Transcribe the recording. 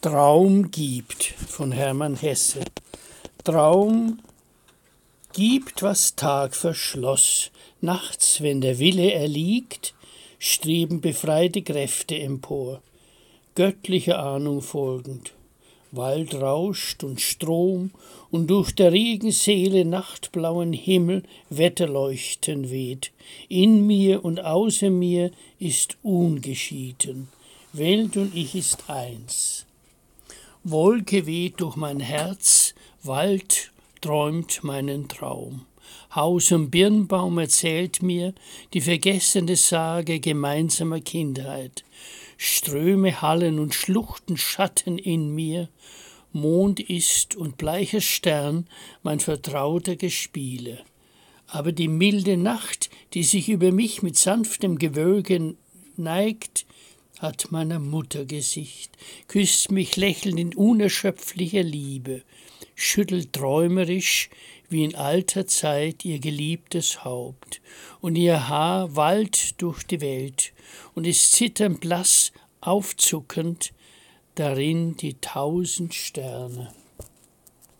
Traum gibt von Hermann Hesse. Traum gibt, was Tag verschloss. Nachts, wenn der Wille erliegt, streben befreite Kräfte empor, göttlicher Ahnung folgend. Wald rauscht und Strom, und durch der Regenseele nachtblauen Himmel Wetterleuchten weht. In mir und außer mir ist ungeschieden, Welt und ich ist eins. Wolke weht durch mein Herz, Wald träumt meinen Traum. Haus und Birnbaum erzählt mir die vergessene Sage gemeinsamer Kindheit. Ströme hallen und Schluchten Schatten in mir, Mond ist und bleicher Stern mein vertrauter Gespiele. Aber die milde Nacht, die sich über mich mit sanftem Gewölke neigt, hat meiner Mutter Gesicht, küsst mich lächelnd in unerschöpflicher Liebe, schüttelt träumerisch wie in alter Zeit ihr geliebtes Haupt, und ihr Haar wallt durch die Welt und ist zitternd blass, aufzuckend, darin die 1000 Sterne.